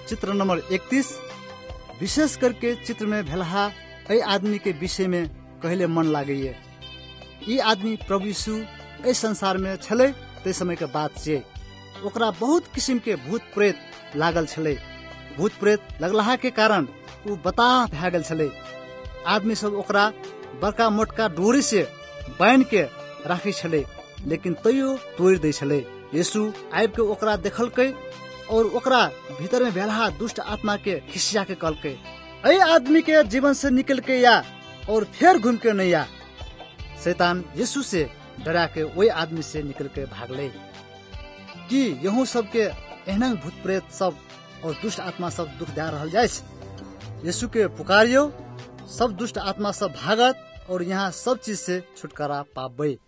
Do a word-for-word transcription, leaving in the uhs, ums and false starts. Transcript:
चित्र नंबर इकतीस। विशेष करके चित्र में भेलहा ए आदमी के विषय में कहले मन लागे। ये आदमी प्रभु यीशु ए संसार में छले ते समय के बात छे। ओकरा बहुत किस्म के भूत प्रेत लागल छले। भूत प्रेत लगलहा के कारण उ बताह भए गेल छले। आदमी सब ओकरा बड़का मोटका डोरी से बांध के राखी छले, लेकिन तैयो तोड़ दे छले। यीशु आबि के ओकरा देखलकै और ओकरा भीतर में भेलहा दुष्ट आत्मा के खिसिया के कहलकै, ए आदमी के जीवन से निकल के या और फिर घूम के नहीं आ। शैतान यीशु से डरा के वही आदमी से निकल के भागले। कि यहू सब के एहना भूत प्रेत सब और दुष्ट आत्मा सब दुख दे रहल जाय। यीशु के पुकारियो, सब दुष्ट आत्मा सब भागत और यहाँ सब चीज से छुटकारा पाबे।